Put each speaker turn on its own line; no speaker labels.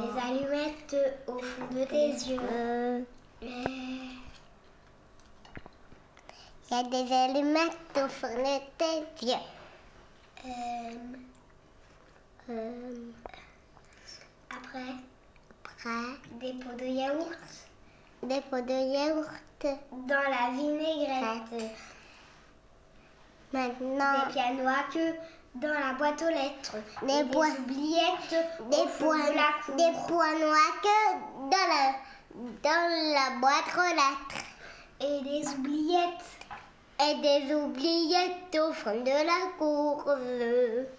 Des allumettes au fond de tes yeux.
Il y a des allumettes au fond de tes yeux.
Après, des pots de yaourt.
Des pots de yaourt.
Dans la vinaigrette.
Maintenant,
Des pianos à queue dans la boîte aux lettres.
Des
oubliettes
des
au fond de la cour.
points noirs que dans la boîte aux lettres.
Et des oubliettes.
Et des oubliettes au fond de la course.